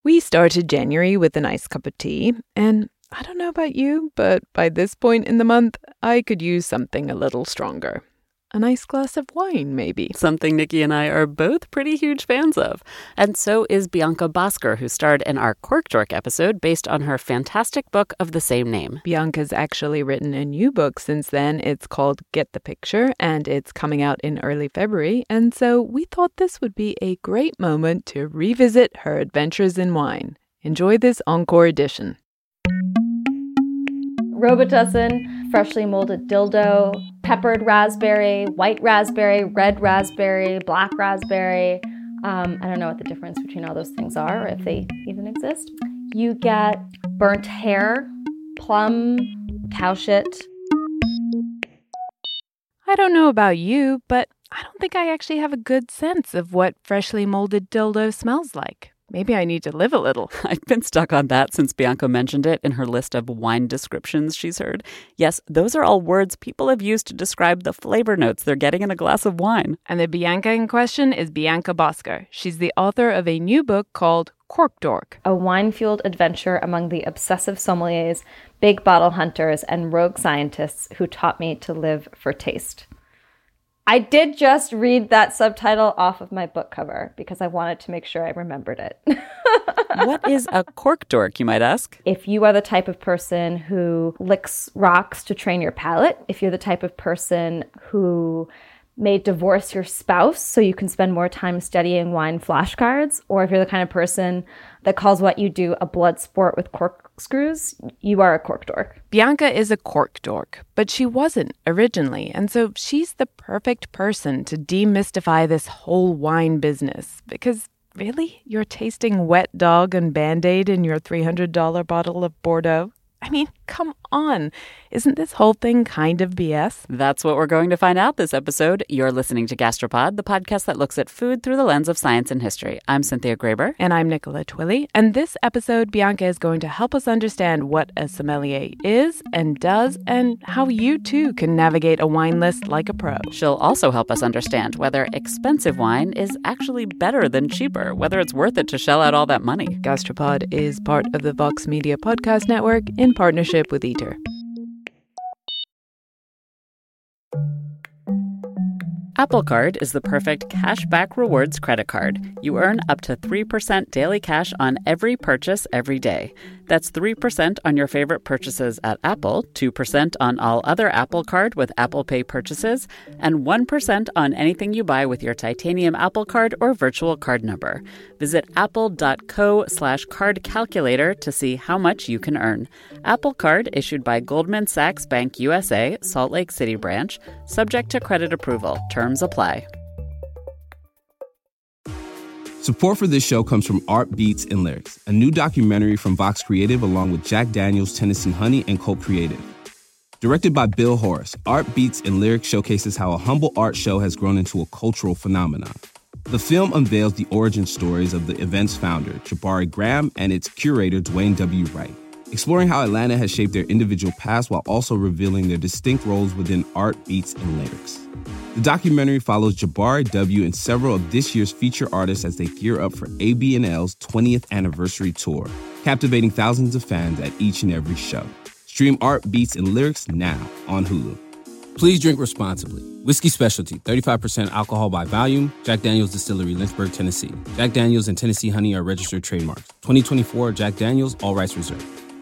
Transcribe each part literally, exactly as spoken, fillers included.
We started January with a nice cup of tea, and I don't know about you, but by this point in the month, I could use something a little stronger. A nice glass of wine, maybe. Something Nikki and I are both pretty huge fans of. And so is Bianca Bosker, who starred in our Cork Dork episode based on her fantastic book of the same name. Bianca's actually written a new book since then. It's called Get the Picture, and it's coming out in early February. And so we thought this would be a great moment to revisit her adventures in wine. Enjoy this encore edition. Robitussin, freshly molded dildo, peppered raspberry, white raspberry, red raspberry, black raspberry. Um, I don't know what the difference between all those things are, or if they even exist. You get burnt hair, plum, cow shit. I don't know about you, but I don't think I actually have a good sense of what freshly molded dildo smells like. Maybe I need to live a little. I've been stuck on that since Bianca mentioned it in her list of wine descriptions she's heard. Yes, those are all words people have used to describe the flavor notes they're getting in a glass of wine. And the Bianca in question is Bianca Bosker. She's the author of a new book called Cork Dork, a wine-fueled adventure among the obsessive sommeliers, big bottle hunters, and rogue scientists who taught me to live for taste. I did just read that subtitle off of my book cover because I wanted to make sure I remembered it. What is a cork dork, you might ask? If you are the type of person who licks rocks to train your palate, if you're the type of person who may divorce your spouse so you can spend more time studying wine flashcards, or if you're the kind of person that calls what you do a blood sport with corkscrews, you are a cork dork. Bianca is a cork dork, but she wasn't originally, and so she's the perfect person to demystify this whole wine business. Because really, you're tasting wet dog and Band-Aid in your three hundred dollars bottle of Bordeaux? I mean, come on. Isn't this whole thing kind of B S? That's what we're going to find out this episode. You're listening to Gastropod, the podcast that looks at food through the lens of science and history. I'm Cynthia Graber. And I'm Nicola Twilley. And this episode, Bianca is going to help us understand what a sommelier is and does, and how you too can navigate a wine list like a pro. She'll also help us understand whether expensive wine is actually better than cheaper, whether it's worth it to shell out all that money. Gastropod is part of the Vox Media Podcast Network in partnership with Eater. Apple Card is the perfect cashback rewards credit card. You earn up to three percent daily cash on every purchase every day. That's three percent on your favorite purchases at Apple, two percent on all other Apple Card with Apple Pay purchases, and one percent on anything you buy with your titanium Apple Card or virtual card number. Visit apple.co slash card calculator to see how much you can earn. Apple Card issued by Goldman Sachs Bank U S A, Salt Lake City branch, subject to credit approval. Terms apply. Support for this show comes from Art Beats and Lyrics, a new documentary from Vox Creative along with Jack Daniel's Tennessee Honey and Colt Creative. Directed by Bill Horace, Art Beats and Lyrics showcases how a humble art show has grown into a cultural phenomenon. The film unveils the origin stories of the event's founder, Jabari Graham, and its curator, Dwayne W. Wright, exploring how Atlanta has shaped their individual past while also revealing their distinct roles within art, beats, and lyrics. The documentary follows Jabari W. and several of this year's feature artists as they gear up for A B and L's twentieth anniversary tour, captivating thousands of fans at each and every show. Stream Art, Beats, and Lyrics now on Hulu. Please drink responsibly. Whiskey Specialty, thirty-five percent alcohol by volume. Jack Daniel's Distillery, Lynchburg, Tennessee. Jack Daniel's and Tennessee Honey are registered trademarks. twenty twenty-four Jack Daniel's, all rights reserved.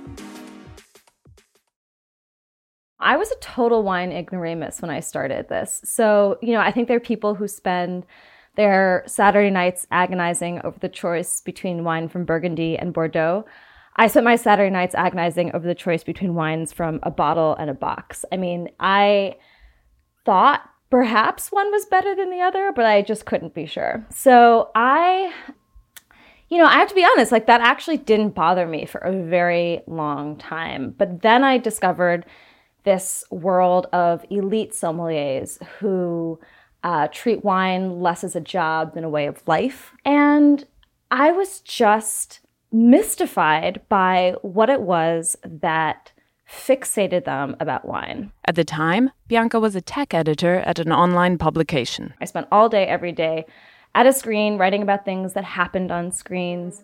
I was a total wine ignoramus when I started this. So, you know, I think there are people who spend their Saturday nights agonizing over the choice between wine from Burgundy and Bordeaux. I spent my Saturday nights agonizing over the choice between wines from a bottle and a box. I mean, I thought perhaps one was better than the other, but I just couldn't be sure. So I, you know, I have to be honest, like that actually didn't bother me for a very long time. But then I discovered this world of elite sommeliers who uh, treat wine less as a job than a way of life. And I was just mystified by what it was that fixated them about wine. At the time, Bianca was a tech editor at an online publication. I spent all day, every day at a screen writing about things that happened on screens.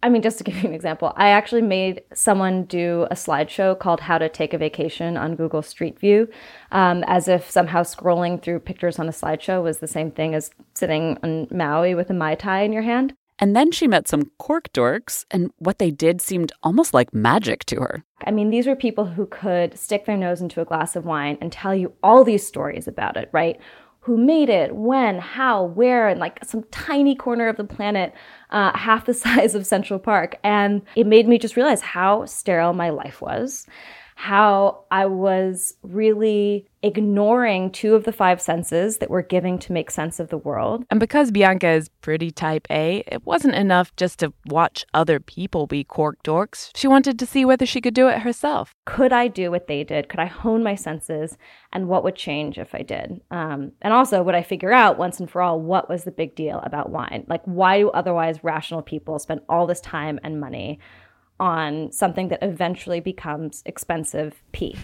I mean, just to give you an example, I actually made someone do a slideshow called How to Take a Vacation on Google Street View, um, as if somehow scrolling through pictures on a slideshow was the same thing as sitting on Maui with a Mai Tai in your hand. And then she met some cork dorks, and what they did seemed almost like magic to her. I mean, these were people who could stick their nose into a glass of wine and tell you all these stories about it, right? Who made it, when, how, where, in like some tiny corner of the planet, uh, half the size of Central Park. And it made me just realize how sterile my life was, how I was really ignoring two of the five senses that we're giving to make sense of the world. And because Bianca is pretty type A, it wasn't enough just to watch other people be cork dorks. She wanted to see whether she could do it herself. Could I do what they did? Could I hone my senses? And what would change if I did? Um, and also, would I figure out once and for all what was the big deal about wine? Like, why do otherwise rational people spend all this time and money on something that eventually becomes expensive pee?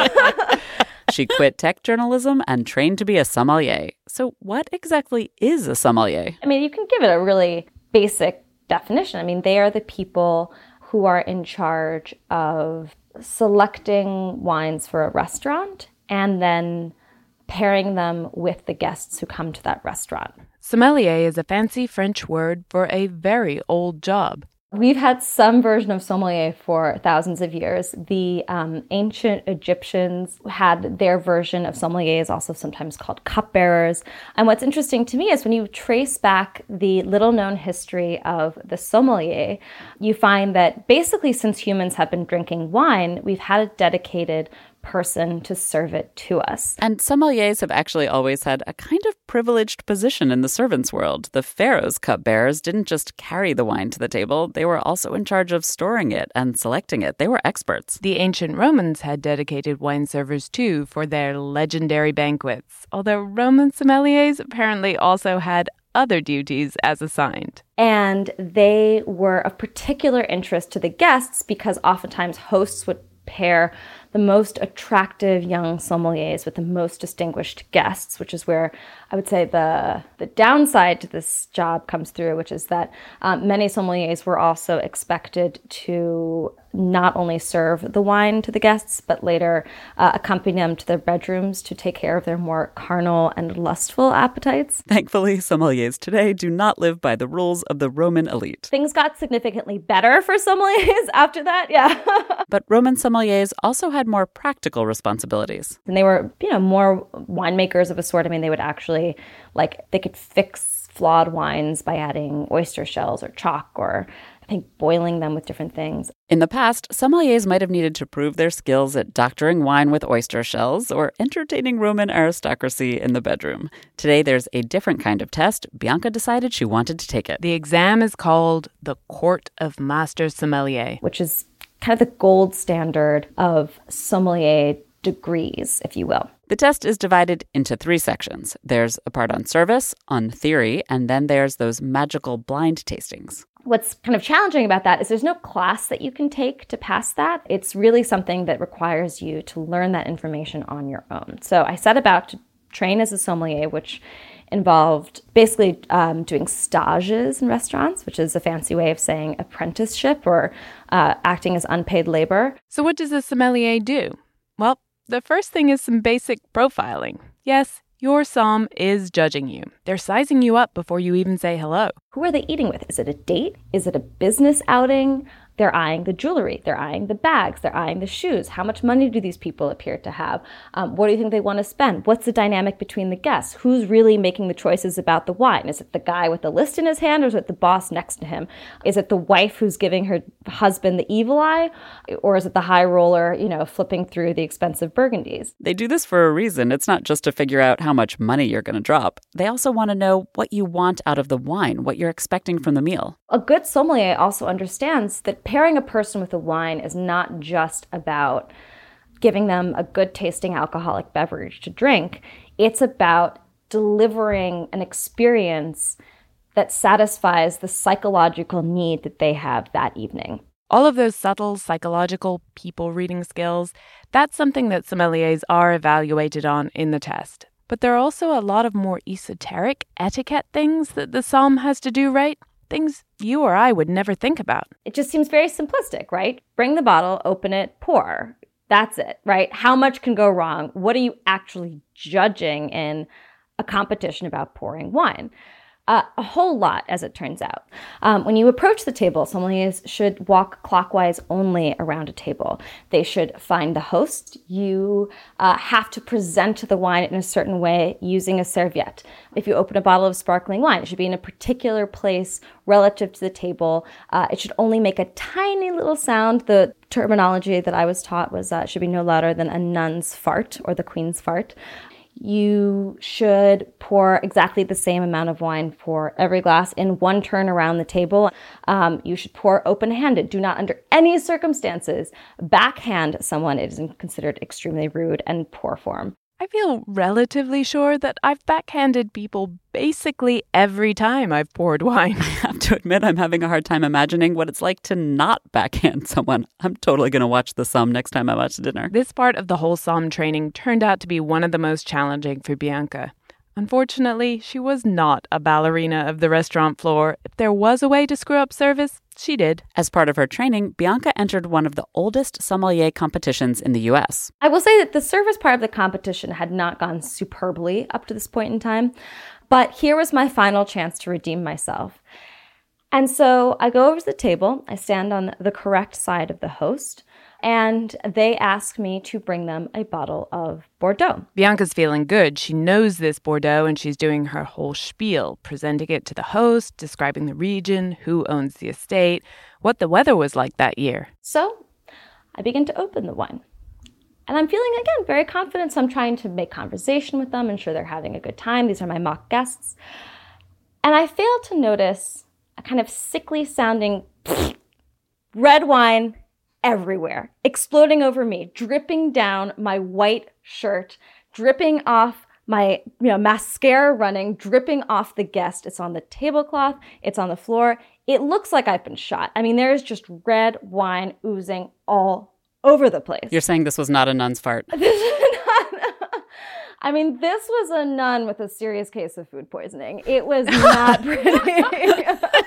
She quit tech journalism and trained to be a sommelier. So what exactly is a sommelier? I mean, you can give it a really basic definition. I mean, they are the people who are in charge of selecting wines for a restaurant and then pairing them with the guests who come to that restaurant. Sommelier is a fancy French word for a very old job. We've had some version of sommelier for thousands of years. The um, ancient Egyptians had their version of sommeliers, also sometimes called cupbearers. And what's interesting to me is when you trace back the little-known history of the sommelier, you find that basically since humans have been drinking wine, we've had a dedicated person to serve it to us. And sommeliers have actually always had a kind of privileged position in the servants' world. The pharaoh's cupbearers didn't just carry the wine to the table, they were also in charge of storing it and selecting it. They were experts. The ancient Romans had dedicated wine servers too for their legendary banquets, although Roman sommeliers apparently also had other duties as assigned. And they were of particular interest to the guests because oftentimes hosts would pair the most attractive young sommeliers with the most distinguished guests, which is where I would say the the downside to this job comes through, which is that um, many sommeliers were also expected to not only serve the wine to the guests, but later uh, accompany them to their bedrooms to take care of their more carnal and lustful appetites. Thankfully, sommeliers today do not live by the rules of the Roman elite. Things got significantly better for sommeliers after that, yeah. But Roman sommeliers also had more practical responsibilities. And they were, you know, more winemakers of a sort. I mean, they would actually, like, they could fix flawed wines by adding oyster shells or chalk or, I think, boiling them with different things. In the past, sommeliers might have needed to prove their skills at doctoring wine with oyster shells or entertaining Roman aristocracy in the bedroom. Today, there's a different kind of test. Bianca decided she wanted to take it. The exam is called the Court of Master Sommelier, which is kind of the gold standard of sommelier degrees, if you will. The test is divided into three sections. There's a part on service, on theory, and then there's those magical blind tastings. What's kind of challenging about that is there's no class that you can take to pass that. It's really something that requires you to learn that information on your own. So I set about to train as a sommelier, which involved basically um, doing stages in restaurants, which is a fancy way of saying apprenticeship or uh, acting as unpaid labor. So what does a sommelier do? Well, the first thing is some basic profiling. Yes, your somm is judging you. They're sizing you up before you even say hello. Who are they eating with? Is it a date? Is it a business outing? They're eyeing the jewelry. They're eyeing the bags. They're eyeing the shoes. How much money do these people appear to have? Um, what do you think they want to spend? What's the dynamic between the guests? Who's really making the choices about the wine? Is it the guy with the list in his hand, or is it the boss next to him? Is it the wife who's giving her husband the evil eye? Or is it the high roller, you know, flipping through the expensive Burgundies? They do this for a reason. It's not just to figure out how much money you're going to drop. They also want to know what you want out of the wine, what you're expecting from the meal. A good sommelier also understands that pairing a person with a wine is not just about giving them a good tasting alcoholic beverage to drink. It's about delivering an experience that satisfies the psychological need that they have that evening. All of those subtle psychological people reading skills, that's something that sommeliers are evaluated on in the test. But there are also a lot of more esoteric etiquette things that the somm has to do right. things you or I would never think about. It just seems very simplistic, right? Bring the bottle, open it, pour. That's it, right? How much can go wrong? What are you actually judging in a competition about pouring wine? Uh, a whole lot, as it turns out. Um, when you approach the table, sommeliers should walk clockwise only around a table. They should find the host. You uh, have to present the wine in a certain way using a serviette. If you open a bottle of sparkling wine, it should be in a particular place relative to the table. Uh, it should only make a tiny little sound. The terminology that I was taught was uh, it should be no louder than a nun's fart or the queen's fart. You should pour exactly the same amount of wine for every glass in one turn around the table. Um, you should pour open-handed. Do not, under any circumstances, backhand someone. It is considered extremely rude and poor form. I feel relatively sure that I've backhanded people basically every time I've poured wine. I have to admit, I'm having a hard time imagining what it's like to not backhand someone. I'm totally going to watch the Somme next time I'm out to dinner. This part of the whole Somme training turned out to be one of the most challenging for Bianca. Unfortunately, she was not a ballerina of the restaurant floor. If there was a way to screw up service, she did. As part of her training, Bianca entered one of the oldest sommelier competitions in the U S. I will say that the service part of the competition had not gone superbly up to this point in time, but here was my final chance to redeem myself. And so I go over to the table, I stand on the correct side of the host, and they ask me to bring them a bottle of Bordeaux. Bianca's feeling good. She knows this Bordeaux, and she's doing her whole spiel, presenting it to the host, describing the region, who owns the estate, what the weather was like that year. So I begin to open the wine. And I'm feeling, again, very confident, so I'm trying to make conversation with them, ensure they're having a good time. These are my mock guests. And I fail to notice a kind of sickly-sounding red wine everywhere, exploding over me, dripping down my white shirt, dripping off my you know, mascara running, dripping off the guest. It's on the tablecloth. It's on the floor. It looks like I've been shot. I mean, there is just red wine oozing all over the place. You're saying this was not a nun's fart? This is not... I mean, this was a nun with a serious case of food poisoning. It was not pretty.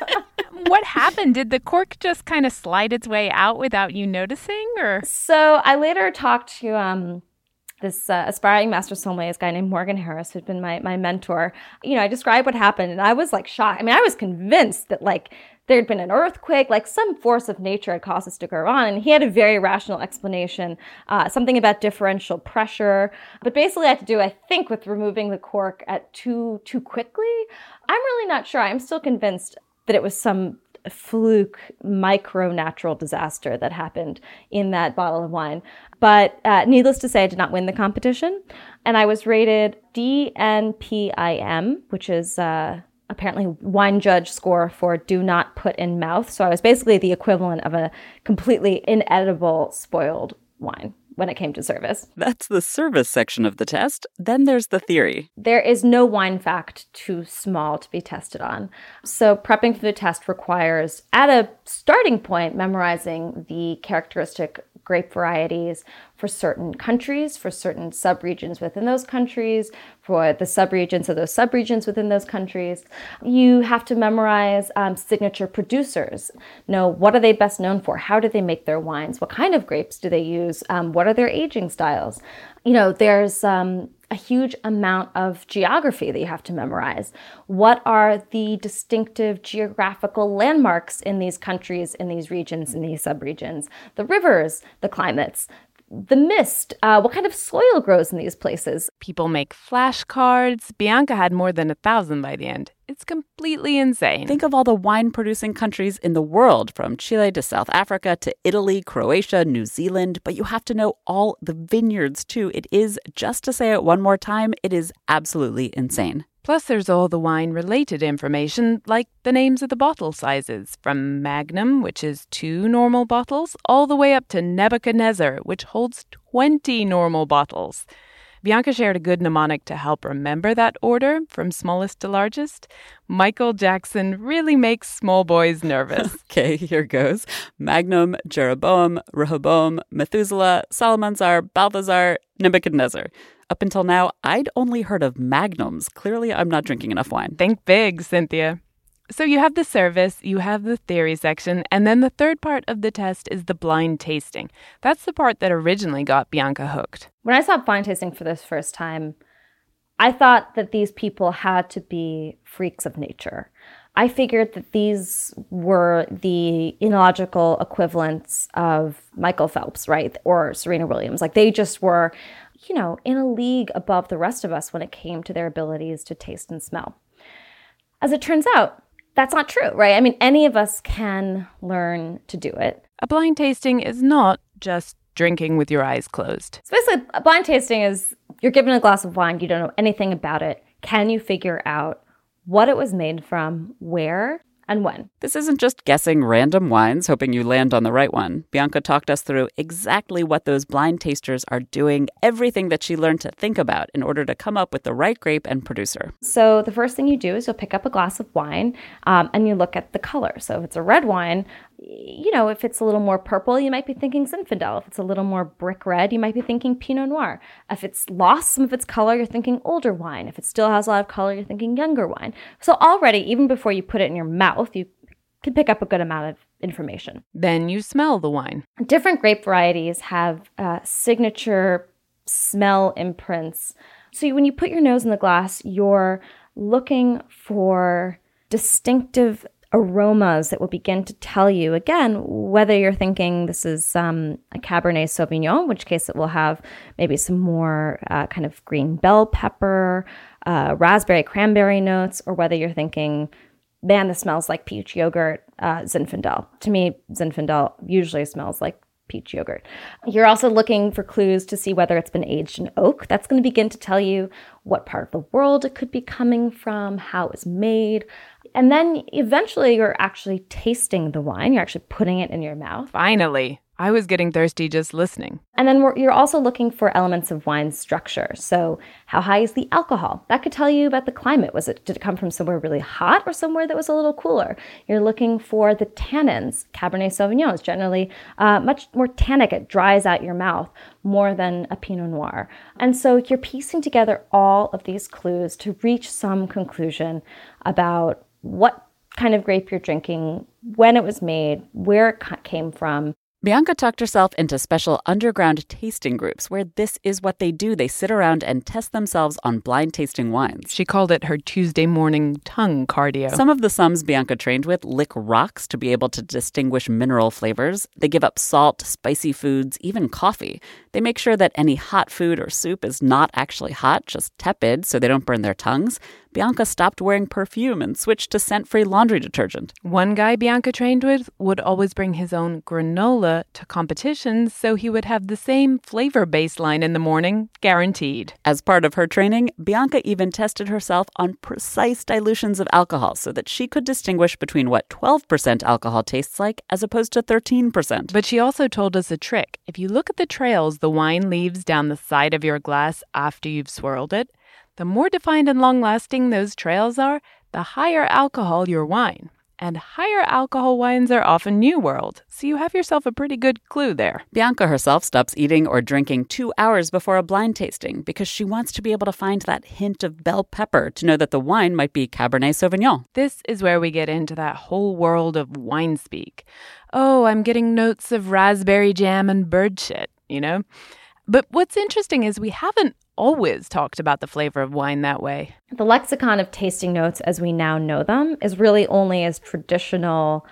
What happened? Did the cork just kind of slide its way out without you noticing? Or So I later talked to um, this uh, aspiring master sommelier, this guy named Morgan Harris, who'd been my, my mentor. You know, I described what happened, and I was like shocked. I mean, I was convinced that like there'd been an earthquake, like some force of nature had caused this to go on. And he had a very rational explanation, uh, something about differential pressure. But basically I had to do, I think, with removing the cork at too, too quickly. I'm really not sure. I'm still convinced that it was some fluke micro-natural disaster that happened in that bottle of wine. But uh, needless to say, I did not win the competition. And I was rated D N P I M, which is uh, apparently wine judge score for do not put in mouth. So I was basically the equivalent of a completely inedible, spoiled wine when it came to service. That's the service section of the test. Then there's the theory. There is no wine fact too small to be tested on. So prepping for the test requires, at a starting point, memorizing the characteristic grape varieties for certain countries, for certain subregions within those countries, for the subregions of those subregions within those countries. You have to memorize um, signature producers. Know what are they best known for? How do they make their wines? What kind of grapes do they use? Um, what are their aging styles? You know, there's um, a huge amount of geography that you have to memorize. What are the distinctive geographical landmarks in these countries, in these regions, in these subregions? The rivers, the climates, the mist, uh, what kind of soil grows in these places? People make flashcards. Bianca had more than a thousand by the end. It's completely insane. Think of all the wine-producing countries in the world, from Chile to South Africa to Italy, Croatia, New Zealand. But you have to know all the vineyards, too. It is, just to say it one more time, it is absolutely insane. Plus, there's all the wine-related information, like the names of the bottle sizes, from Magnum, which is two normal bottles, all the way up to Nebuchadnezzar, which holds twenty normal bottles. Bianca shared a good mnemonic to help remember that order from smallest to largest. Michael Jackson really makes small boys nervous. Okay, here goes. Magnum, Jeroboam, Rehoboam, Methuselah, Salmanasar, Balthazar, Nebuchadnezzar. Up until now, I'd only heard of magnums. Clearly, I'm not drinking enough wine. Think big, Cynthia. So you have the service, you have the theory section, and then the third part of the test is the blind tasting. That's the part that originally got Bianca hooked. When I saw blind tasting for this first time, I thought that these people had to be freaks of nature. I figured that these were the analogical equivalents of Michael Phelps, right? Or Serena Williams. Like they just were, you know, in a league above the rest of us when it came to their abilities to taste and smell. As it turns out, that's not true, right? I mean, any of us can learn to do it. A blind tasting is not just drinking with your eyes closed. So basically, a blind tasting is you're given a glass of wine, you don't know anything about it. Can you figure out what it was made from, where, and when? This isn't just guessing random wines, hoping you land on the right one. Bianca talked us through exactly what those blind tasters are doing, everything that she learned to think about in order to come up with the right grape and producer. So the first thing you do is you'll pick up a glass of wine um, and you look at the color. So if it's a red wine, you know, if it's a little more purple, you might be thinking Zinfandel. If it's a little more brick red, you might be thinking Pinot Noir. If it's lost some of its color, you're thinking older wine. If it still has a lot of color, you're thinking younger wine. So already, even before you put it in your mouth, you can pick up a good amount of information. Then you smell the wine. Different grape varieties have uh, signature smell imprints. So when you put your nose in the glass, you're looking for distinctive aromas that will begin to tell you, again, whether you're thinking this is um, a Cabernet Sauvignon, in which case it will have maybe some more uh, kind of green bell pepper, uh, raspberry, cranberry notes, or whether you're thinking, man, this smells like peach yogurt, uh, Zinfandel. To me, Zinfandel usually smells like peach yogurt. You're also looking for clues to see whether it's been aged in oak. That's going to begin to tell you what part of the world it could be coming from, how it was made. And then eventually you're actually tasting the wine. You're actually putting it in your mouth. Finally. I was getting thirsty just listening. And then we're, you're also looking for elements of wine structure. So how high is the alcohol? That could tell you about the climate. Was it, did it come from somewhere really hot or somewhere that was a little cooler? You're looking for the tannins. Cabernet Sauvignon is generally uh, much more tannic. It dries out your mouth more than a Pinot Noir. And so you're piecing together all of these clues to reach some conclusion about what kind of grape you're drinking, when it was made, where it came from. Bianca talked herself into special underground tasting groups where this is what they do. They sit around and test themselves on blind tasting wines. She called it her Tuesday morning tongue cardio. Some of the sums Bianca trained with lick rocks to be able to distinguish mineral flavors. They give up salt, spicy foods, even coffee. They make sure that any hot food or soup is not actually hot, just tepid, so they don't burn their tongues. Bianca stopped wearing perfume and switched to scent-free laundry detergent. One guy Bianca trained with would always bring his own granola to competitions, so he would have the same flavor baseline in the morning, guaranteed. As part of her training, Bianca even tested herself on precise dilutions of alcohol so that she could distinguish between what twelve percent alcohol tastes like as opposed to thirteen percent. But she also told us a trick. If you look at the trails the wine leaves down the side of your glass after you've swirled it, the more defined and long-lasting those trails are, the higher alcohol your wine. And higher alcohol wines are often New World, so you have yourself a pretty good clue there. Bianca herself stops eating or drinking two hours before a blind tasting because she wants to be able to find that hint of bell pepper to know that the wine might be Cabernet Sauvignon. This is where we get into that whole world of wine speak. Oh, I'm getting notes of raspberry jam and bird shit, you know? But what's interesting is we haven't always talked about the flavor of wine that way. The lexicon of tasting notes as we now know them is really only as traditional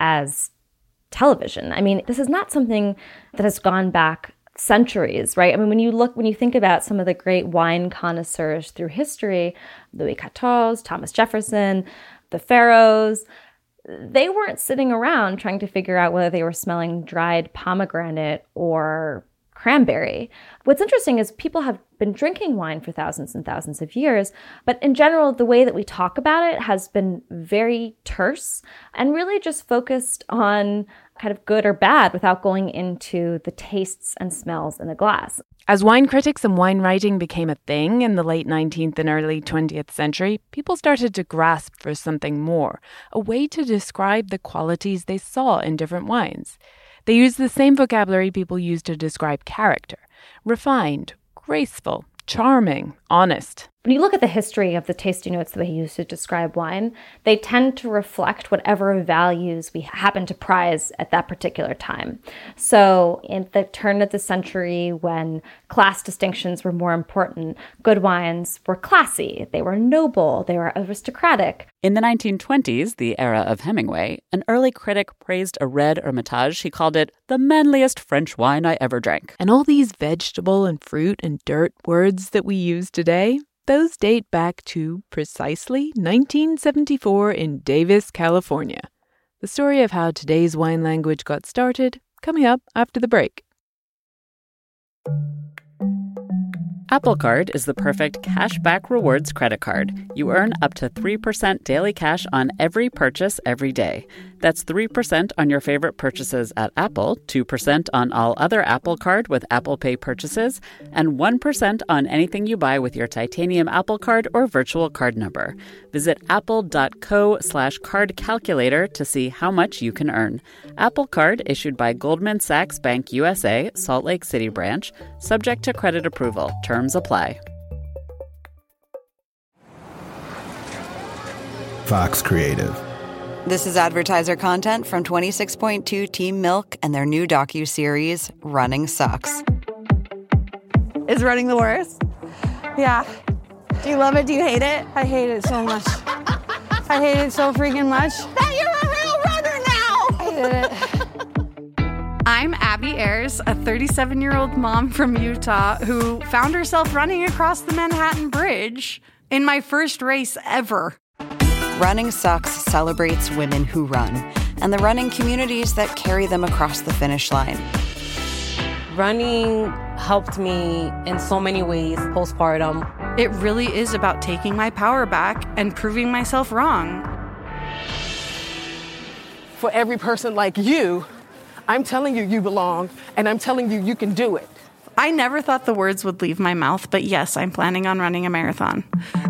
as television. I mean, this is not something that has gone back centuries, right? I mean, when you look, when you think about some of the great wine connoisseurs through history, Louis the fourteenth, Thomas Jefferson, the pharaohs, they weren't sitting around trying to figure out whether they were smelling dried pomegranate or cranberry. What's interesting is people have been drinking wine for thousands and thousands of years, but in general, the way that we talk about it has been very terse and really just focused on kind of good or bad without going into the tastes and smells in a glass. As wine critics and wine writing became a thing in the late nineteenth and early twentieth century, people started to grasp for something more, a way to describe the qualities they saw in different wines. They used the same vocabulary people use to describe character: refined, graceful, charming, honest. When you look at the history of the tasting notes that we use to describe wine, they tend to reflect whatever values we happen to prize at that particular time. So in the turn of the century, when class distinctions were more important, good wines were classy, they were noble, they were aristocratic. In the nineteen twenties, the era of Hemingway, an early critic praised a red Hermitage. He called it the manliest French wine I ever drank. And all these vegetable and fruit and dirt words that we use today, those date back to precisely nineteen seventy-four in Davis, California. The story of how today's wine language got started, coming up after the break. Apple Card is the perfect cashback rewards credit card. You earn up to three percent daily cash on every purchase every day. That's three percent on your favorite purchases at Apple, two percent on all other Apple Card with Apple Pay purchases, and one percent on anything you buy with your titanium Apple Card or virtual card number. Visit apple.co slash card calculator to see how much you can earn. Apple Card issued by Goldman Sachs Bank U S A, Salt Lake City branch, subject to credit approval. Terms apply. Fox Creative. This is advertiser content from twenty-six point two Team Milk and their new docuseries, Running Sucks. Is running the worst? Yeah. Do you love it? Do you hate it? I hate it so much. I hate it so freaking much. That you're a real runner now! I hate it. I'm Abby Ayers, a thirty-seven-year-old mom from Utah who found herself running across the Manhattan Bridge in my first race ever. Running Sucks celebrates women who run and the running communities that carry them across the finish line. Running helped me in so many ways postpartum. It really is about taking my power back and proving myself wrong. For every person like you, I'm telling you you belong, and I'm telling you you can do it. I never thought the words would leave my mouth, but yes, I'm planning on running a marathon.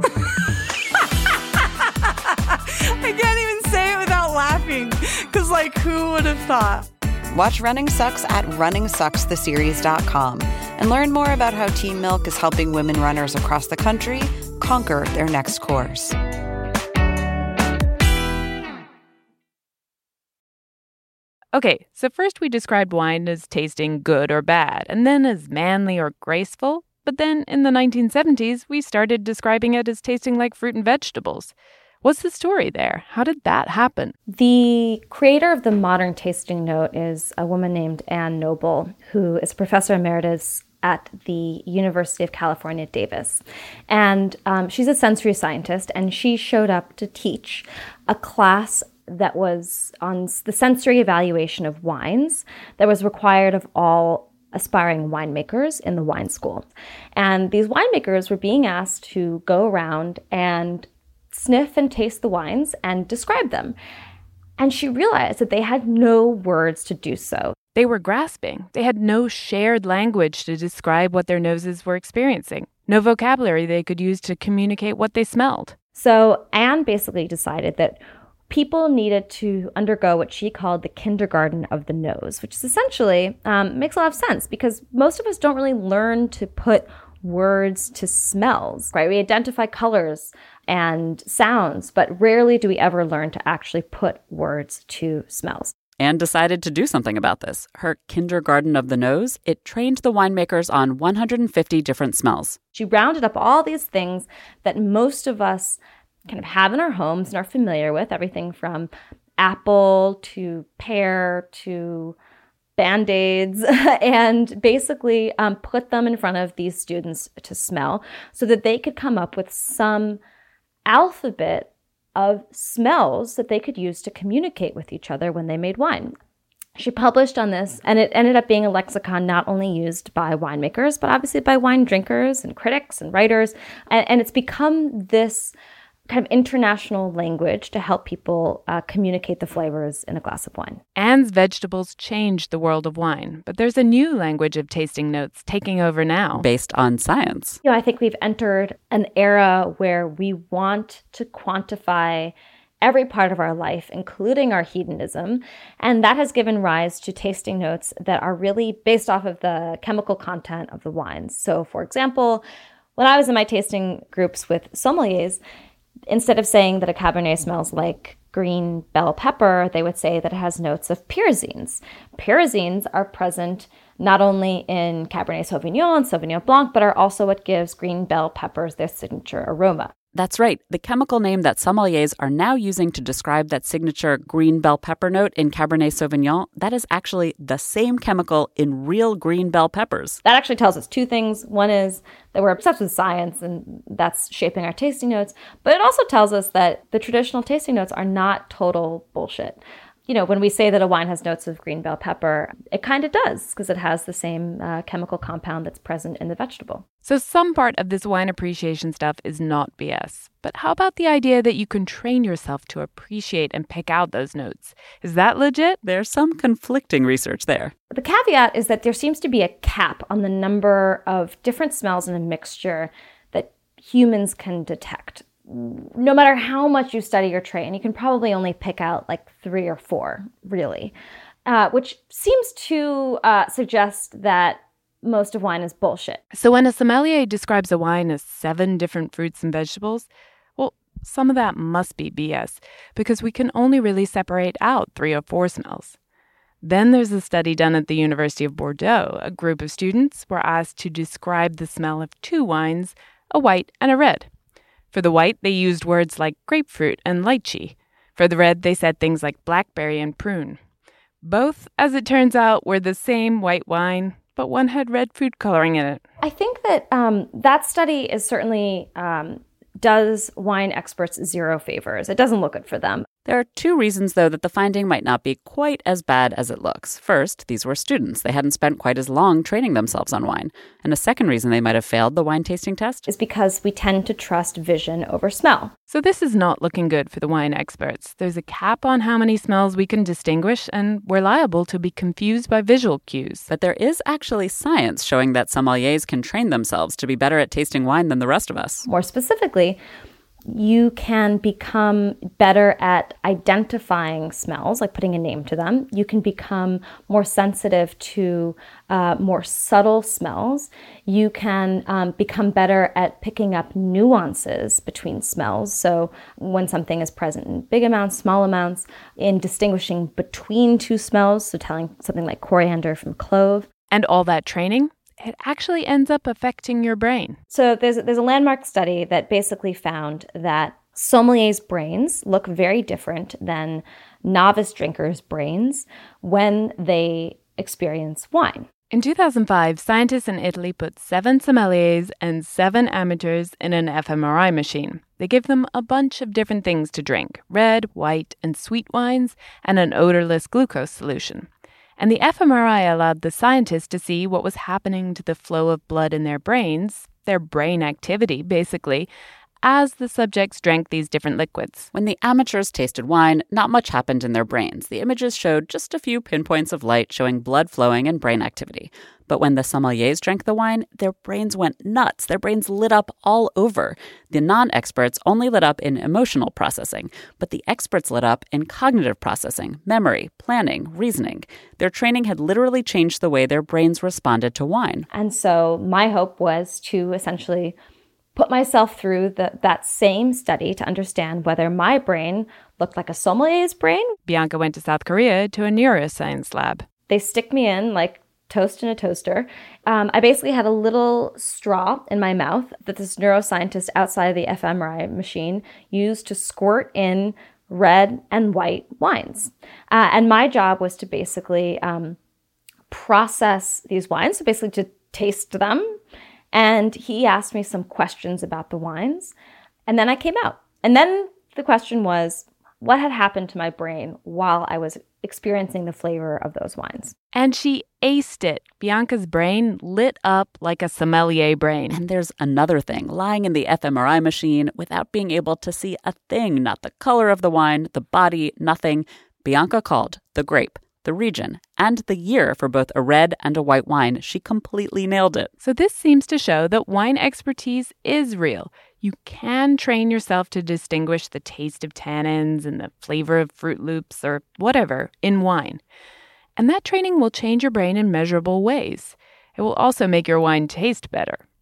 I can't even say it without laughing, because, like, who would have thought? Watch Running Sucks at running sucks the series dot com and learn more about how Team Milk is helping women runners across the country conquer their next course. Okay, so first we described wine as tasting good or bad, and then as manly or graceful. But then in the nineteen seventies, we started describing it as tasting like fruit and vegetables. What's the story there? How did that happen? The creator of the modern tasting note is a woman named Anne Noble, who is professor emeritus at the University of California, Davis. And um, she's a sensory scientist, and she showed up to teach a class that was on the sensory evaluation of wines that was required of all aspiring winemakers in the wine school. And these winemakers were being asked to go around and sniff and taste the wines and describe them. And she realized that they had no words to do so. They were grasping. They had no shared language to describe what their noses were experiencing, no vocabulary they could use to communicate what they smelled. So Anne basically decided that people needed to undergo what she called the kindergarten of the nose, which is essentially um, makes a lot of sense because most of us don't really learn to put words to smells, right? We identify colors and sounds, but rarely do we ever learn to actually put words to smells. Anne decided to do something about this. Her kindergarten of the nose, it trained the winemakers on one hundred fifty different smells. She rounded up all these things that most of us kind of have in our homes and are familiar with, everything from apple to pear to Band-Aids, and basically um, put them in front of these students to smell so that they could come up with some alphabet of smells that they could use to communicate with each other when they made wine. She published on this, and it ended up being a lexicon not only used by winemakers, but obviously by wine drinkers and critics and writers. And, and it's become this kind of international language to help people uh, communicate the flavors in a glass of wine. Anne's vegetables changed the world of wine, but there's a new language of tasting notes taking over now. Based on science. You know, I think we've entered an era where we want to quantify every part of our life, including our hedonism, and that has given rise to tasting notes that are really based off of the chemical content of the wines. So, for example, When I was in my tasting groups with sommeliers, instead of saying that a Cabernet smells like green bell pepper, they would say that it has notes of pyrazines. Pyrazines are present not only in Cabernet Sauvignon and Sauvignon Blanc, but are also what gives green bell peppers their signature aroma. That's right. The chemical name that sommeliers are now using to describe that signature green bell pepper note in Cabernet Sauvignon, that is actually the same chemical in real green bell peppers. That actually tells us two things. One is that we're obsessed with science and that's shaping our tasting notes. But it also tells us that the traditional tasting notes are not total bullshit. You know, when we say that a wine has notes of green bell pepper, it kind of does because it has the same uh, chemical compound that's present in the vegetable. So some part of this wine appreciation stuff is not B S. But how about the idea that you can train yourself to appreciate and pick out those notes? Is that legit? There's some conflicting research there. The caveat is that there seems to be a cap on the number of different smells in a mixture that humans can detect. No matter how much you study or train, you can probably only pick out like three or four, really, uh, which seems to uh, suggest that most of wine is bullshit. So when a sommelier describes a wine as seven different fruits and vegetables, well, some of that must be B S because we can only really separate out three or four smells. Then there's a study done at the University of Bordeaux. A group of students were asked to describe the smell of two wines, a white and a red. For the white, they used words like grapefruit and lychee. For the red, they said things like blackberry and prune. Both, as it turns out, were the same white wine, but one had red food coloring in it. I think that um, that study is certainly um, does wine experts zero favors. It doesn't look good for them. There are two reasons, though, that the finding might not be quite as bad as it looks. First, these were students. They hadn't spent quite as long training themselves on wine. And a second reason they might have failed the wine tasting test is because we tend to trust vision over smell. So this is not looking good for the wine experts. There's a cap on how many smells we can distinguish, and we're liable to be confused by visual cues. But there is actually science showing that sommeliers can train themselves to be better at tasting wine than the rest of us. More specifically, you can become better at identifying smells, like putting a name to them. You can become more sensitive to uh, more subtle smells. You can um, become better at picking up nuances between smells. So when something is present in big amounts, small amounts, in distinguishing between two smells, so telling something like coriander from clove. And all that training, it actually ends up affecting your brain. So there's, there's a landmark study that basically found that sommeliers' brains look very different than novice drinkers' brains when they experience wine. In two thousand five, scientists in Italy put seven sommeliers and seven amateurs in an fMRI machine. They gave them a bunch of different things to drink, red, white, and sweet wines, and an odorless glucose solution. And the fMRI allowed the scientists to see what was happening to the flow of blood in their brains, their brain activity, basically, as the subjects drank these different liquids. When the amateurs tasted wine, not much happened in their brains. The images showed just a few pinpoints of light showing blood flowing and brain activity. But when the sommeliers drank the wine, their brains went nuts. Their brains lit up all over. The non-experts only lit up in emotional processing, but the experts lit up in cognitive processing, memory, planning, reasoning. Their training had literally changed the way their brains responded to wine. And so my hope was to essentially put myself through the, that same study to understand whether my brain looked like a sommelier's brain. Bianca went to South Korea to a neuroscience lab. They stick me in like toast in a toaster. Um, I basically had a little straw in my mouth that this neuroscientist outside of the fMRI machine used to squirt in red and white wines. Uh, and my job was to basically um, process these wines, so basically to taste them. And he asked me some questions about the wines. And then I came out. And then the question was, what had happened to my brain while I was experiencing the flavor of those wines? And she aced it. Bianca's brain lit up like a sommelier brain. And there's another thing. Lying in the fMRI machine without being able to see a thing, not the color of the wine, the body, nothing, Bianca called the grape, the region, and the year for both a red and a white wine. She completely nailed it. So this seems to show that wine expertise is real. You can train yourself to distinguish the taste of tannins and the flavor of Fruit Loops or whatever in wine. And that training will change your brain in measurable ways. It will also make your wine taste better.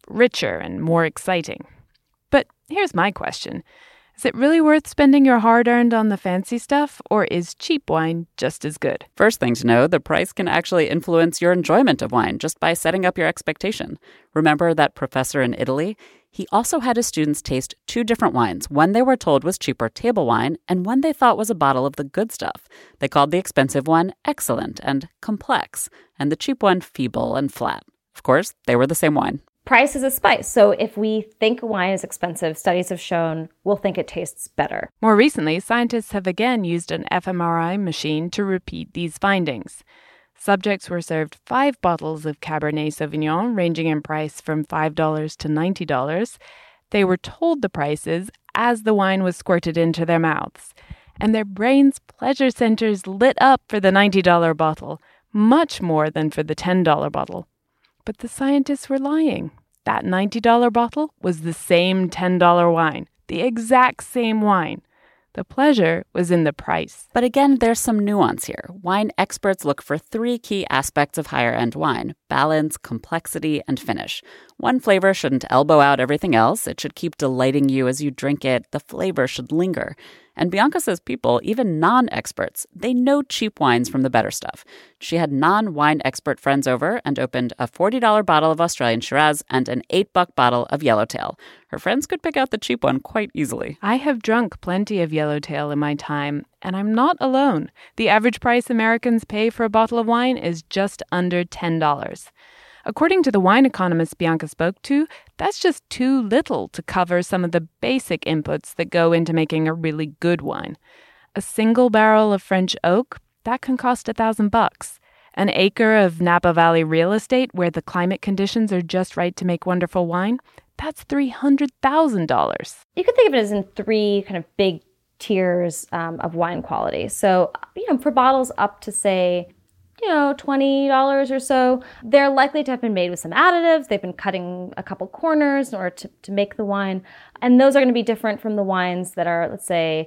richer and more exciting. But here's my question. Is it really worth spending your hard-earned on the fancy stuff, or is cheap wine just as good? First thing to know, the price can actually influence your enjoyment of wine just by setting up your expectation. Remember that professor in Italy? He also had his students taste two different wines, one they were told was cheaper table wine and one they thought was a bottle of the good stuff. They called the expensive one excellent and complex, and the cheap one feeble and flat. Of course, they were the same wine. Price is a spice. So if we think wine is expensive, studies have shown we'll think it tastes better. More recently, scientists have again used an fMRI machine to repeat these findings. Subjects were served five bottles of Cabernet Sauvignon, ranging in price from five dollars to ninety dollars. They were told the prices as the wine was squirted into their mouths. And their brains' pleasure centers lit up for the ninety dollars bottle, much more than for the ten dollars bottle. But the scientists were lying. That ninety dollars bottle was the same ten dollars wine, the exact same wine. The pleasure was in the price. But again, there's some nuance here. Wine experts look for three key aspects of higher-end wine: balance, complexity, and finish. One flavor shouldn't elbow out everything else. It should keep delighting you as you drink it. The flavor should linger. And Bianca says people, even non-experts, they know cheap wines from the better stuff. She had non-wine expert friends over and opened a forty dollars bottle of Australian Shiraz and an eight buck bottle of Yellowtail. Her friends could pick out the cheap one quite easily. I have drunk plenty of Yellowtail in my time, and I'm not alone. The average price Americans pay for a bottle of wine is just under ten dollars. According to the wine economist Bianca spoke to, that's just too little to cover some of the basic inputs that go into making a really good wine. A single barrel of French oak, that can cost a thousand bucks. An acre of Napa Valley real estate where the climate conditions are just right to make wonderful wine, that's three hundred thousand dollars. You could think of it as in three kind of big tiers um, of wine quality. So, you know, for bottles up to, say, you know, twenty dollars or so, they're likely to have been made with some additives. They've been cutting a couple corners in order to, to make the wine. And those are going to be different from the wines that are, let's say,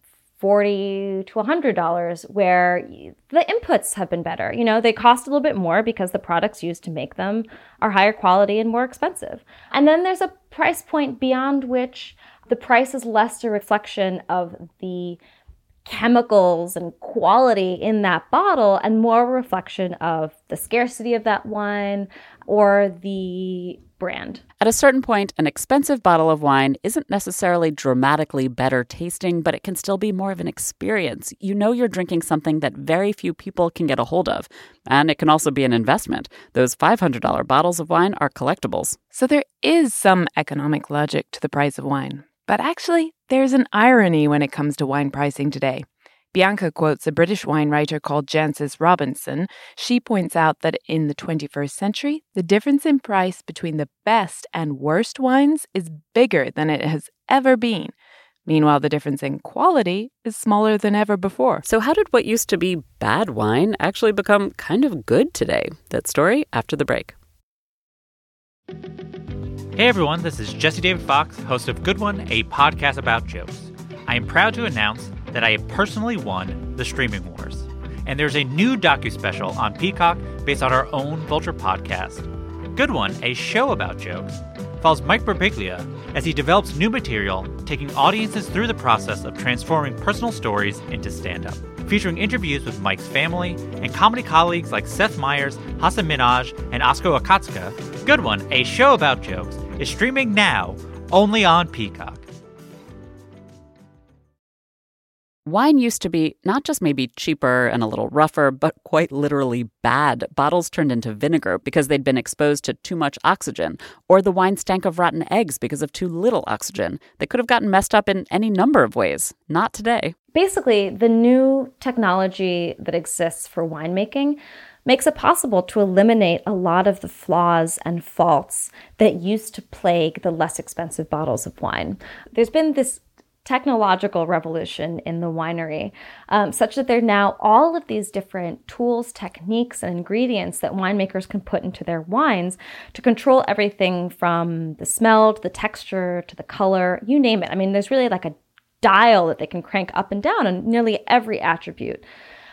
forty to one hundred dollars, where the inputs have been better. You know, they cost a little bit more because the products used to make them are higher quality and more expensive. And then there's a price point beyond which the price is less a reflection of the chemicals and quality in that bottle and more a reflection of the scarcity of that wine or the brand. At a certain point, an expensive bottle of wine isn't necessarily dramatically better tasting, but it can still be more of an experience. You know you're drinking something that very few people can get a hold of. And it can also be an investment. Those five hundred dollars bottles of wine are collectibles. So there is some economic logic to the price of wine. But actually, there's an irony when it comes to wine pricing today. Bianca quotes a British wine writer called Jancis Robinson. She points out that in the twenty-first century, the difference in price between the best and worst wines is bigger than it has ever been. Meanwhile, the difference in quality is smaller than ever before. So how did what used to be bad wine actually become kind of good today? That story after the break. Hey everyone, this is Jesse David Fox, host of Good One, a podcast about jokes. I am proud to announce that I have personally won the Streaming Wars. And there's a new docu-special on Peacock based on our own Vulture podcast. Good One, a show about jokes, follows Mike Birbiglia as he develops new material, taking audiences through the process of transforming personal stories into stand-up. Featuring interviews with Mike's family and comedy colleagues like Seth Meyers, Hasan Minhaj, and Oskar Okatska, Good One, a show about jokes, is streaming now only on Peacock. Wine used to be not just maybe cheaper and a little rougher, but quite literally bad. Bottles turned into vinegar because they'd been exposed to too much oxygen, or the wine stank of rotten eggs because of too little oxygen. They could have gotten messed up in any number of ways. Not today. Basically, the new technology that exists for winemaking makes it possible to eliminate a lot of the flaws and faults that used to plague the less expensive bottles of wine. There's been this technological revolution in the winery, um, such that there are now all of these different tools, techniques, and ingredients that winemakers can put into their wines to control everything from the smell to the texture to the color, you name it. I mean, there's really like a dial that they can crank up and down on nearly every attribute.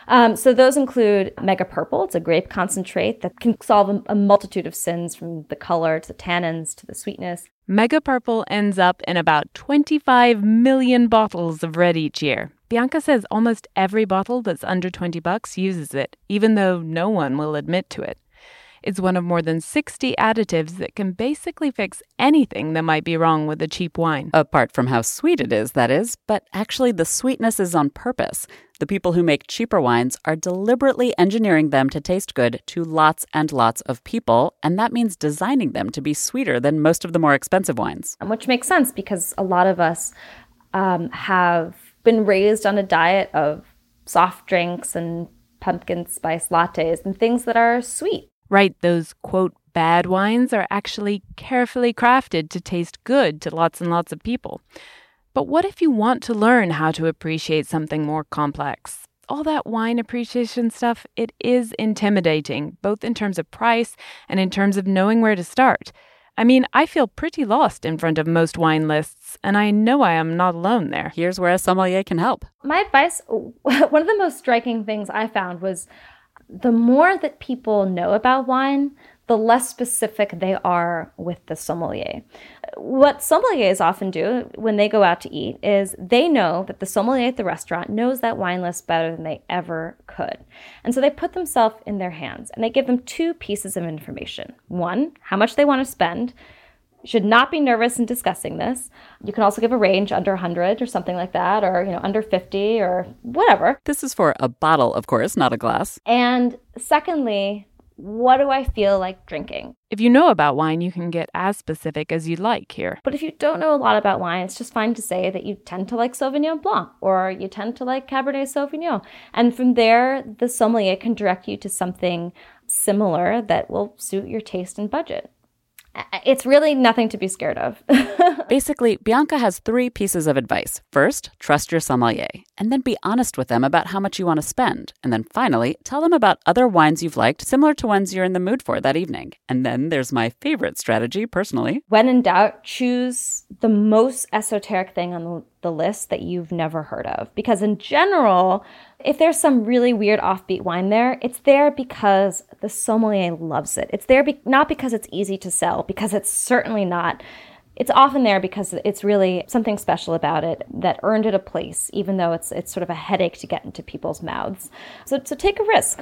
Um, so those include Mega Purple. It's a grape concentrate that can solve a, a multitude of sins, from the color to the tannins to the sweetness. Mega Purple ends up in about twenty-five million bottles of red each year. Bianca says almost every bottle that's under twenty bucks uses it, even though no one will admit to it. It's one of more than sixty additives that can basically fix anything that might be wrong with a cheap wine. Apart from how sweet it is, that is, but actually the sweetness is on purpose. The people who make cheaper wines are deliberately engineering them to taste good to lots and lots of people, and that means designing them to be sweeter than most of the more expensive wines. Which makes sense because a lot of us um, have been raised on a diet of soft drinks and pumpkin spice lattes and things that are sweet. Right, those, quote, bad wines are actually carefully crafted to taste good to lots and lots of people. But what if you want to learn how to appreciate something more complex? All that wine appreciation stuff, it is intimidating, both in terms of price and in terms of knowing where to start. I mean, I feel pretty lost in front of most wine lists, and I know I am not alone there. Here's where a sommelier can help. My advice, one of the most striking things I found was the more that people know about wine, the less specific they are with the sommelier. What sommeliers often do when they go out to eat is they know that the sommelier at the restaurant knows that wine list better than they ever could. And so they put themselves in their hands and they give them two pieces of information. One, how much they want to spend. You should not be nervous in discussing this. You can also give a range under one hundred or something like that, or you know under fifty or whatever. This is for a bottle, of course, not a glass. And secondly, what do I feel like drinking? If you know about wine, you can get as specific as you'd like here. But if you don't know a lot about wine, it's just fine to say that you tend to like Sauvignon Blanc or you tend to like Cabernet Sauvignon. And from there, the sommelier can direct you to something similar that will suit your taste and budget. It's really nothing to be scared of. Basically, Bianca has three pieces of advice. First, trust your sommelier, and then be honest with them about how much you want to spend. And then finally, tell them about other wines you've liked, similar to ones you're in the mood for that evening. And then there's my favorite strategy, personally. When in doubt, choose the most esoteric thing on the, the list that you've never heard of. Because in general, if there's some really weird offbeat wine there, it's there because the sommelier loves it. It's there be- not because it's easy to sell, because it's certainly not. It's often there because it's really something special about it that earned it a place, even though it's it's sort of a headache to get into people's mouths. So, so take a risk.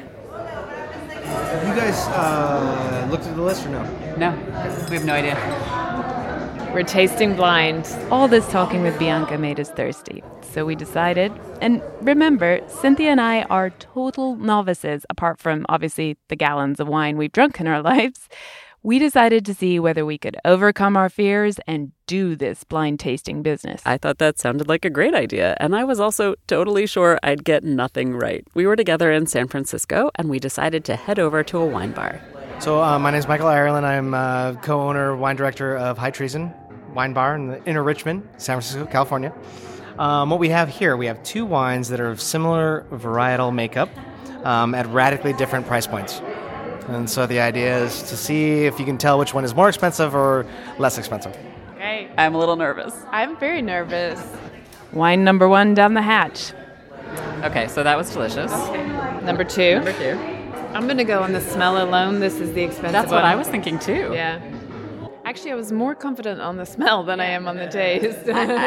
Have you guys uh, looked at the list or no? No, we have no idea. We're tasting blind. All this talking with Bianca made us thirsty. So we decided, and remember, Cynthia and I are total novices, apart from, obviously, the gallons of wine we've drunk in our lives. We decided to see whether we could overcome our fears and do this blind tasting business. I thought that sounded like a great idea, and I was also totally sure I'd get nothing right. We were together in San Francisco, and we decided to head over to a wine bar. So uh, my name is Michael Ireland. I'm uh, co-owner, wine director of High Treason Wine Bar in the Inner Richmond, San Francisco, California. Um, what we have here, we have two wines that are of similar varietal makeup um, at radically different price points. And so the idea is to see if you can tell which one is more expensive or less expensive. Okay. I'm a little nervous. I'm very nervous. Wine number one down the hatch. Okay, so that was delicious. Okay. Number two. Number two. I'm going to go on the smell alone. This is the expensive That's one. what I was thinking too. Yeah. Actually, I was more confident on the smell than I am on the taste.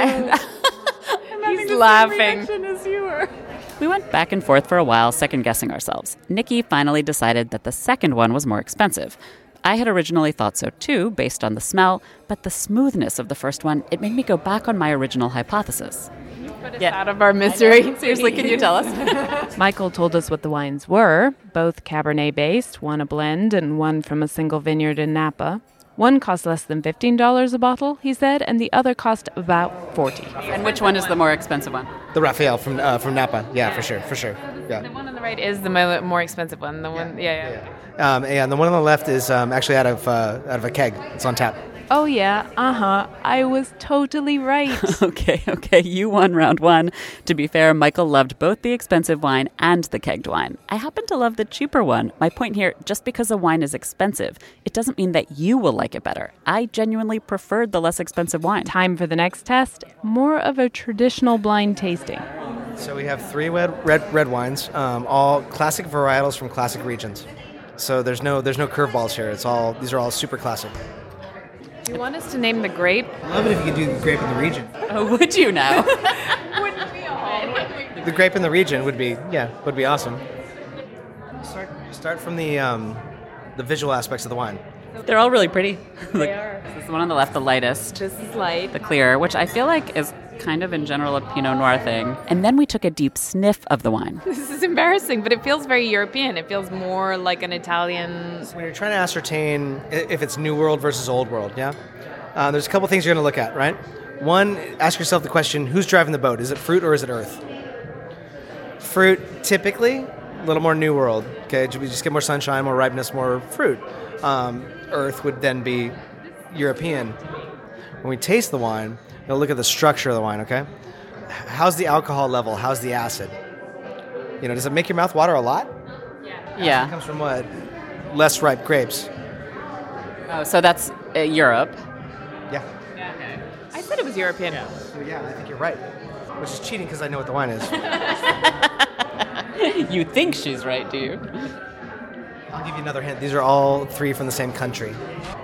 He's laughing. As you were. We went back and forth for a while, second-guessing ourselves. Nikki finally decided that the second one was more expensive. I had originally thought so too, based on the smell, but the smoothness of the first one, it made me go back on my original hypothesis. Put us yeah. out of our misery. Seriously, can you tell us? Michael told us what the wines were, both Cabernet-based, one a blend and one from a single vineyard in Napa. One cost less than fifteen dollars a bottle, he said, and the other cost about forty dollars. And which one is the more expensive one? The Raphael from uh, from Napa. Yeah, yeah, for sure, for sure. Yeah. The one on the right is the mo- more expensive one. The one, yeah, yeah. yeah. yeah. Um, and the one on the left is um, actually out of uh, out of a keg. It's on tap. Oh, yeah, uh-huh. I was totally right. okay, okay, you won round one. To be fair, Michael loved both the expensive wine and the kegged wine. I happen to love the cheaper one. My point here, just because a wine is expensive, it doesn't mean that you will like it better. I genuinely preferred the less expensive wine. Time for the next test. More of a traditional blind tasting. So we have three red red, red wines, um, all classic varietals from classic regions. So there's no there's no curveballs here. It's all these are all super classic. Do you want us to name the grape? I'd love it if you could do the grape in the region. Oh, would you now? Wouldn't we all? The grape in the region would be yeah would be awesome. Start start from the um, the visual aspects of the wine. They're all really pretty. They are. This is the one on the left, the lightest. This is light. The clear, which I feel like is kind of in general a Pinot Noir thing. And then we took a deep sniff of the wine. This is embarrassing, but it feels very European. It feels more like an Italian. So when you're trying to ascertain if it's New World versus Old World, yeah, uh, there's a couple things you're going to look at, right? One, ask yourself the question: who's driving the boat? Is it fruit or is it earth? Fruit, typically, a little more New World. Okay, we just get more sunshine, more ripeness, more fruit. Um, earth would then be European. When we taste the wine, you'll look at the structure of the wine, okay? How's the alcohol level? How's the acid? You know, does it make your mouth water a lot? Yeah. Yeah. It comes from what? Less ripe grapes. Oh, so that's uh, Europe. Yeah. Yeah, okay. I said it was European. Yeah. So yeah, I think you're right. Which is cheating because I know what the wine is. You think she's right, do you? I'll give you another hint. These are all three from the same country.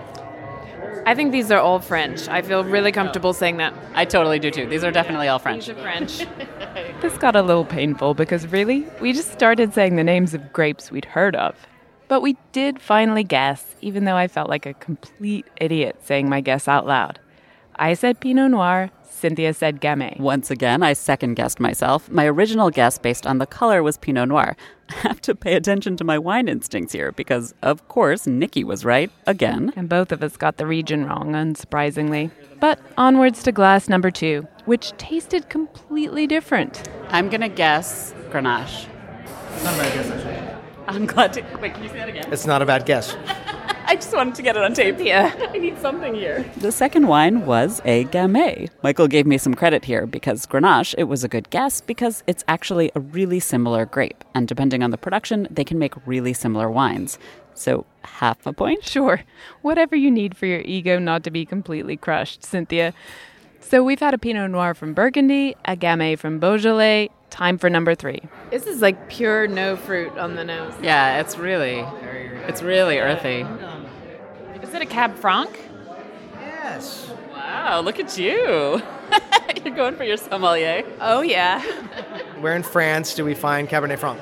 I think these are all French. I feel really comfortable saying that. I totally do too. These are definitely all French. These are French. This got a little painful because really, we just started saying the names of grapes we'd heard of. But we did finally guess, even though I felt like a complete idiot saying my guess out loud. I said Pinot Noir. Cynthia said Gamay. Once again, I second-guessed myself. My original guess based on the color was Pinot Noir. I have to pay attention to my wine instincts here because, of course, Nikki was right again. And both of us got the region wrong, unsurprisingly. But onwards to glass number two, which tasted completely different. I'm going to guess Grenache. It's not a bad guess, actually. I'm glad to... Wait, can you say that again? It's not a bad guess. I just wanted to get it on tape. Yeah. I need something here. The second wine was a Gamay. Michael gave me some credit here because Grenache, it was a good guess because it's actually a really similar grape. And depending on the production, they can make really similar wines. So half a point? Sure. Whatever you need for your ego not to be completely crushed, Cynthia. So we've had a Pinot Noir from Burgundy, a Gamay from Beaujolais. Time for number three. This is like pure no fruit on the nose. Yeah, it's really, it's really earthy. Is it a Cab Franc? Yes. Wow, look at you. You're going for your sommelier. Oh, yeah. Where in France do we find Cabernet Franc?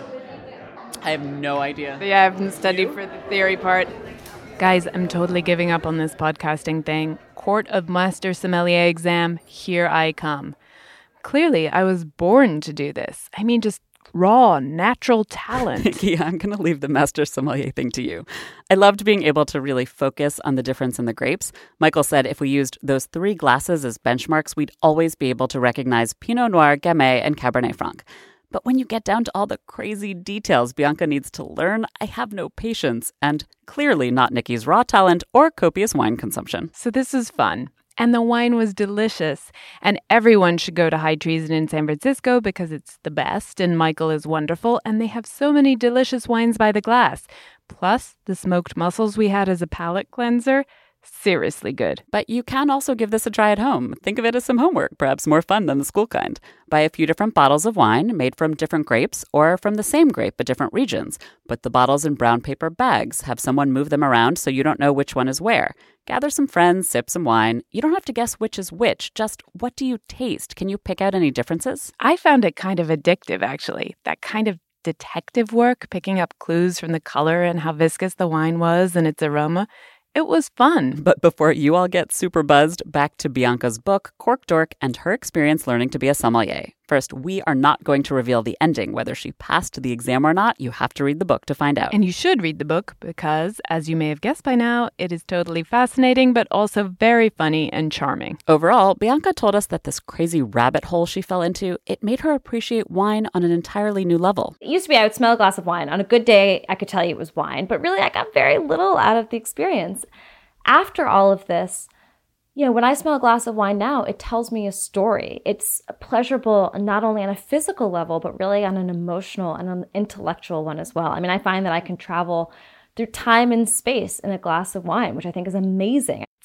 I have no idea. Yeah, I haven't studied for the theory part. Guys, I'm totally giving up on this podcasting thing. Court of Master Sommelier exam, here I come. Clearly, I was born to do this. I mean, just raw, natural talent. Yeah, I'm going to leave the master sommelier thing to you. I loved being able to really focus on the difference in the grapes. Michael said if we used those three glasses as benchmarks, we'd always be able to recognize Pinot Noir, Gamay, and Cabernet Franc. But when you get down to all the crazy details Bianca needs to learn, I have no patience, and clearly not Nikki's raw talent or copious wine consumption. So this is fun. And the wine was delicious. And everyone should go to High Treason in San Francisco because it's the best and Michael is wonderful and they have so many delicious wines by the glass. Plus, the smoked mussels we had as a palate cleanser, seriously good. But you can also give this a try at home. Think of it as some homework, perhaps more fun than the school kind. Buy a few different bottles of wine made from different grapes or from the same grape but different regions. Put the bottles in brown paper bags. Have someone move them around so you don't know which one is where. Gather some friends, sip some wine. You don't have to guess which is which. Just what do you taste? Can you pick out any differences? I found it kind of addictive, actually. That kind of detective work, picking up clues from the color and how viscous the wine was and its aroma. It was fun. But before you all get super buzzed, back to Bianca's book, Cork Dork, and her experience learning to be a sommelier. First, we are not going to reveal the ending. Whether she passed the exam or not, you have to read the book to find out. And you should read the book because, as you may have guessed by now, it is totally fascinating, but also very funny and charming. Overall, Bianca told us that this crazy rabbit hole she fell into, it made her appreciate wine on an entirely new level. It used to be I would smell a glass of wine. On a good day, I could tell you it was wine, but really I got very little out of the experience. After all of this, you know, when I smell a glass of wine now, it tells me a story. It's pleasurable not only on a physical level, but really on an emotional and an intellectual one as well. I mean, I find that I can travel through time and space in a glass of wine, which I think is amazing.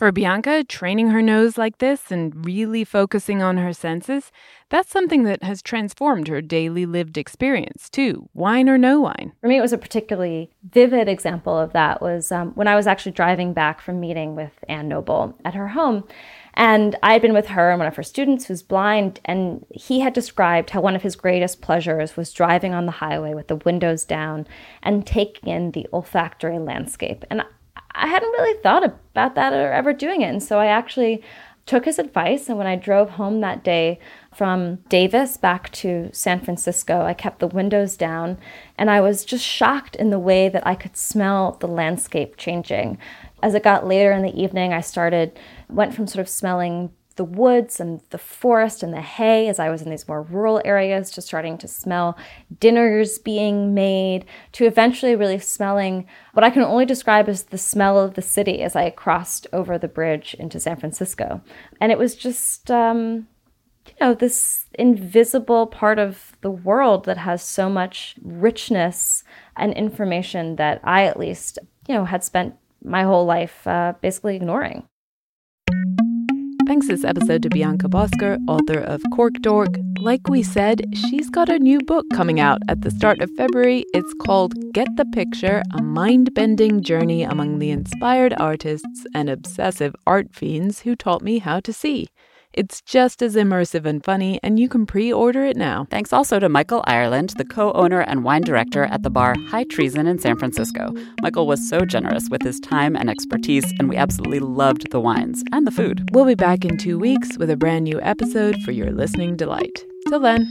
For Bianca, training her nose like this and really focusing on her senses, that's something that has transformed her daily lived experience, too, wine or no wine. For me, it was a particularly vivid example of that was um, when I was actually driving back from meeting with Ann Noble at her home. And I had been with her and one of her students who's blind, and he had described how one of his greatest pleasures was driving on the highway with the windows down and taking in the olfactory landscape. And I hadn't really thought about that or ever doing it. And so I actually took his advice. And when I drove home that day from Davis back to San Francisco, I kept the windows down. And I was just shocked in the way that I could smell the landscape changing. As it got later in the evening, I started, went from sort of smelling the woods and the forest and the hay as I was in these more rural areas to starting to smell dinners being made to eventually really smelling what I can only describe as the smell of the city as I crossed over the bridge into San Francisco. And it was just, um, you know, this invisible part of the world that has so much richness and information that I at least, you know, had spent my whole life uh, basically ignoring. Thanks this episode to Bianca Bosker, author of Cork Dork. Like we said, she's got a new book coming out at the start of February. It's called Get the Picture, a mind-bending journey among the inspired artists and obsessive art fiends who taught me how to see. It's just as immersive and funny, and you can pre-order it now. Thanks also to Michael Ireland, the co-owner and wine director at the bar High Treason in San Francisco. Michael was so generous with his time and expertise, and we absolutely loved the wines and the food. We'll be back in two weeks with a brand new episode for your listening delight. Till then.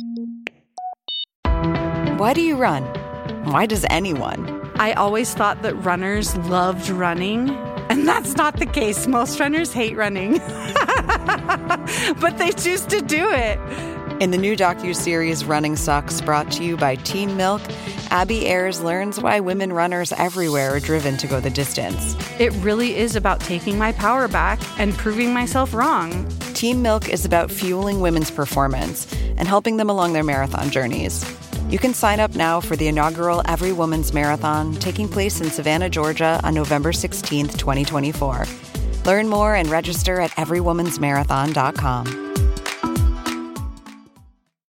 Why do you run? Why does anyone? I always thought that runners loved running, and that's not the case. Most runners hate running. But they choose to do it. In the new docuseries Running Sucks, brought to you by Teen Milk, Abby Ayers learns why women runners everywhere are driven to go the distance. It really is about taking my power back and proving myself wrong. Teen Milk is about fueling women's performance and helping them along their marathon journeys. You can sign up now for the inaugural Every Woman's Marathon taking place in Savannah, Georgia on November sixteenth, twenty twenty-four. Learn more and register at every woman's marathon dot com.